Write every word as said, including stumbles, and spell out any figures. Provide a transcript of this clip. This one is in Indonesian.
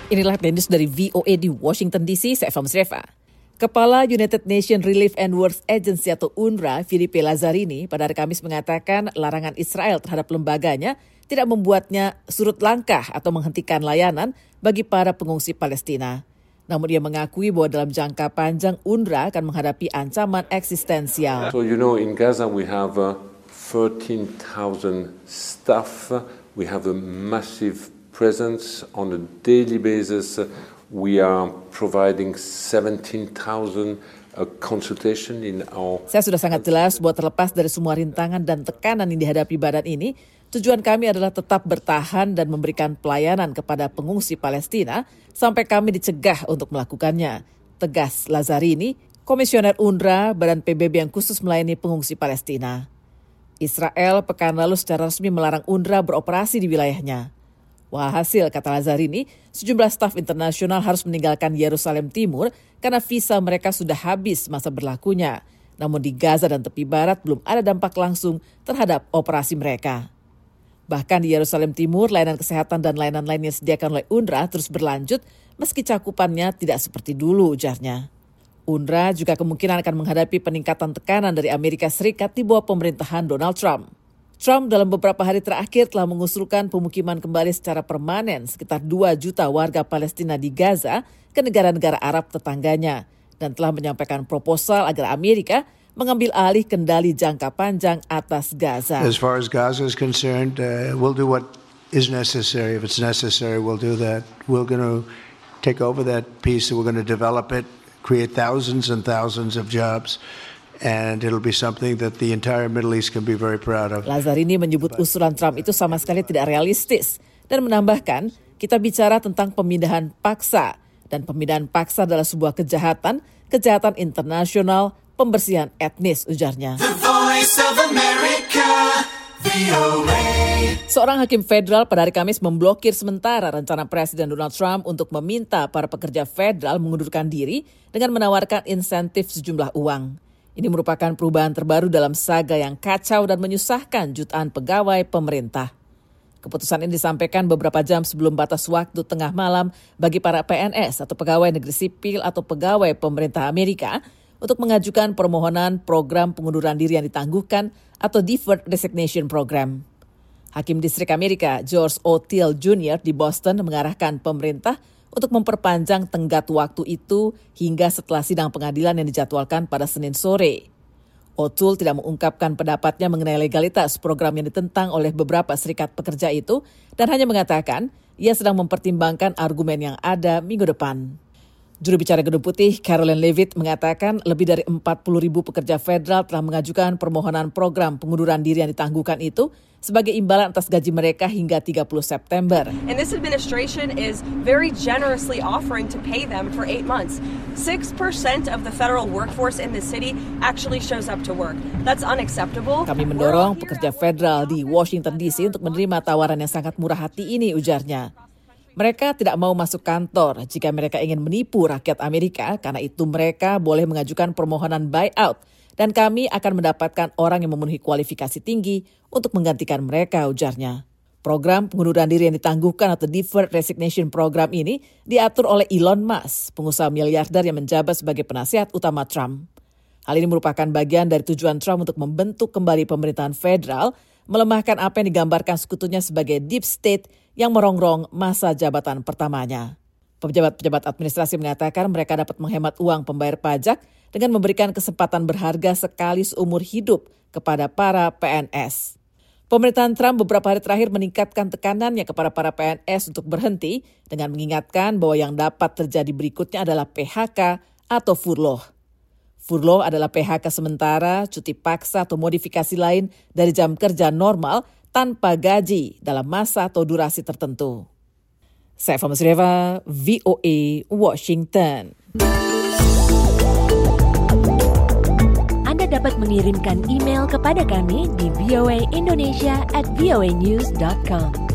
Inilah news dari V O A di Washington D C, saya Eva Musreva. Kepala United Nations Relief and Works Agency atau U N R W A, Philippe Lazzarini, pada hari Kamis mengatakan larangan Israel terhadap lembaganya tidak membuatnya surut langkah atau menghentikan layanan bagi para pengungsi Palestina. Namun dia mengakui bahwa dalam jangka panjang U N R W A akan menghadapi ancaman eksistensial. So you know in Gaza we have uh, thirteen thousand staff, we have a massive presence on a daily basis. We are providing seventeen thousand a consultation in our... Saya sudah sangat jelas bahwa terlepas dari semua rintangan dan tekanan yang dihadapi badan ini, tujuan kami adalah tetap bertahan dan memberikan pelayanan kepada pengungsi Palestina sampai kami dicegah untuk melakukannya. Tegas Lazzarini, Komisioner U N R W A, Badan P B B yang khusus melayani pengungsi Palestina. Israel pekan lalu secara resmi melarang U N R W A beroperasi di wilayahnya. Walhasil, kata Lazzarini, sejumlah staf internasional harus meninggalkan Yerusalem Timur karena visa mereka sudah habis masa berlakunya. Namun di Gaza dan tepi barat belum ada dampak langsung terhadap operasi mereka. Bahkan di Yerusalem Timur, layanan kesehatan dan layanan lain yang disediakan oleh U N R W A terus berlanjut meski cakupannya tidak seperti dulu, ujarnya. U N R W A juga kemungkinan akan menghadapi peningkatan tekanan dari Amerika Serikat di bawah pemerintahan Donald Trump. Trump dalam beberapa hari terakhir telah mengusulkan pemukiman kembali secara permanen sekitar dua juta warga Palestina di Gaza ke negara-negara Arab tetangganya dan telah menyampaikan proposal agar Amerika mengambil alih kendali jangka panjang atas Gaza. As far as Gaza is concerned, uh, we'll do what is necessary. If it's necessary, we'll do that. We're going to take over that piece, we're going to develop it, create thousands and thousands of jobs. And it'll be something that the entire Middle East can be very proud of. Lazzarini menyebut usulan Trump itu sama sekali tidak realistis dan menambahkan, kita bicara tentang pemindahan paksa dan pemindahan paksa adalah sebuah kejahatan, kejahatan internasional, pembersihan etnis, ujarnya. The Voice of America, V O A. Seorang hakim federal pada hari Kamis memblokir sementara rencana Presiden Donald Trump untuk meminta para pekerja federal mengundurkan diri dengan menawarkan insentif sejumlah uang. Ini merupakan perubahan terbaru dalam saga yang kacau dan menyusahkan jutaan pegawai pemerintah. Keputusan ini disampaikan beberapa jam sebelum batas waktu tengah malam bagi para P N S atau pegawai negeri sipil atau pegawai pemerintah Amerika untuk mengajukan permohonan program pengunduran diri yang ditangguhkan atau Deferred Resignation Program. Hakim Distrik Amerika George O. Till Junior di Boston mengarahkan pemerintah untuk memperpanjang tenggat waktu itu hingga setelah sidang pengadilan yang dijadwalkan pada Senin sore. O'Toole tidak mengungkapkan pendapatnya mengenai legalitas program yang ditentang oleh beberapa serikat pekerja itu dan hanya mengatakan ia sedang mempertimbangkan argumen yang ada minggu depan. Juru bicara Gedung Putih, Caroline Leavitt, mengatakan lebih dari empat puluh ribu pekerja federal telah mengajukan permohonan program pengunduran diri yang ditangguhkan itu sebagai imbalan atas gaji mereka hingga tiga puluh September. And this administration is very generously offering to pay them for eight months. six percent of the federal workforce in the city actually shows up to work. That's unacceptable. Kami mendorong pekerja federal di Washington D C untuk menerima tawaran yang sangat murah hati ini, ujarnya. Mereka tidak mau masuk kantor jika mereka ingin menipu rakyat Amerika, karena itu mereka boleh mengajukan permohonan buyout dan kami akan mendapatkan orang yang memenuhi kualifikasi tinggi untuk menggantikan mereka, ujarnya. Program pengunduran diri yang ditangguhkan atau Deferred Resignation Program ini diatur oleh Elon Musk, pengusaha miliarder yang menjabat sebagai penasihat utama Trump. Hal ini merupakan bagian dari tujuan Trump untuk membentuk kembali pemerintahan federal, melemahkan apa yang digambarkan sekutunya sebagai deep state yang merongrong masa jabatan pertamanya. Pejabat-pejabat administrasi mengatakan mereka dapat menghemat uang pembayar pajak dengan memberikan kesempatan berharga sekali seumur hidup kepada para P N S. Pemerintahan Trump beberapa hari terakhir meningkatkan tekanannya kepada para P N S untuk berhenti dengan mengingatkan bahwa yang dapat terjadi berikutnya adalah P H K atau furlough. Furlough adalah P H K sementara, cuti paksa atau modifikasi lain dari jam kerja normal tanpa gaji dalam masa atau durasi tertentu. Saya Eva Musreva, V O A, Washington. Anda dapat mengirimkan email kepada kami di voaindonesia at voanews dot com.